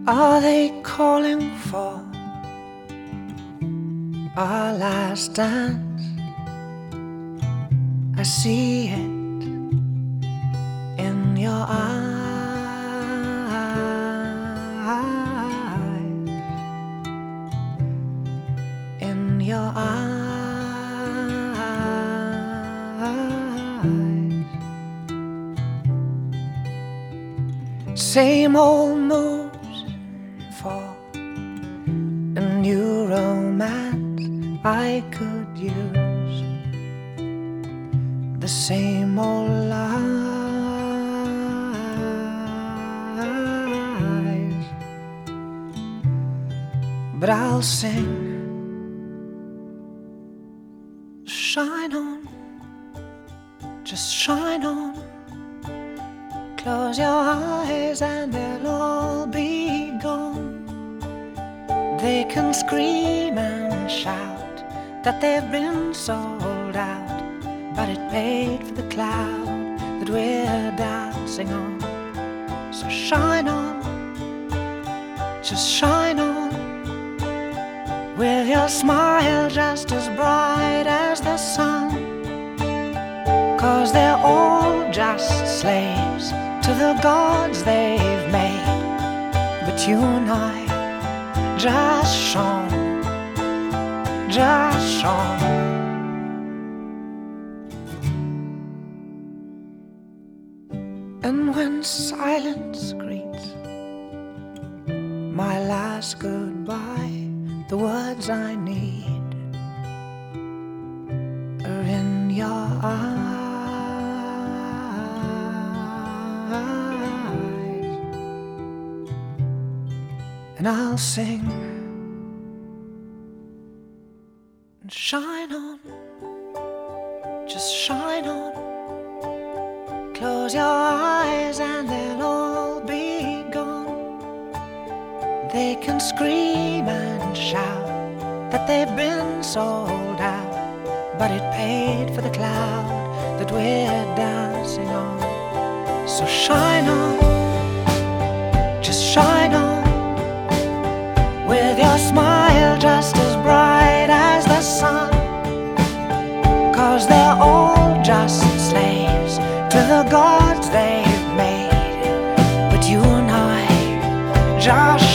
Are they calling for our last dance? I see it in your eyes, in your eyes. Same old moves for a new romance. I could use the same old lies, but I'll sing. Shine on, just shine on. Close your eyes and they'll all be gone. They can scream and shout that they've been sold out, but it paid for the cloud that we're dancing on. So shine on, just shine on, with your smile just as bright as the sun. 'Cause they're all just slaves to the gods they've made, but you and I just shone, just shone. And when silence greets my last goodbye, the words I need are in your eyes. And I'll sing, shine on, just shine on. Close your eyes and they'll all be gone. They can scream and shout that they've been sold out, but it paid for the cloud that we're dancing on. So shine on, just shine on, with your smile just as bright as the sun. 'Cause they're all just slaves to the gods they've made, but you and I just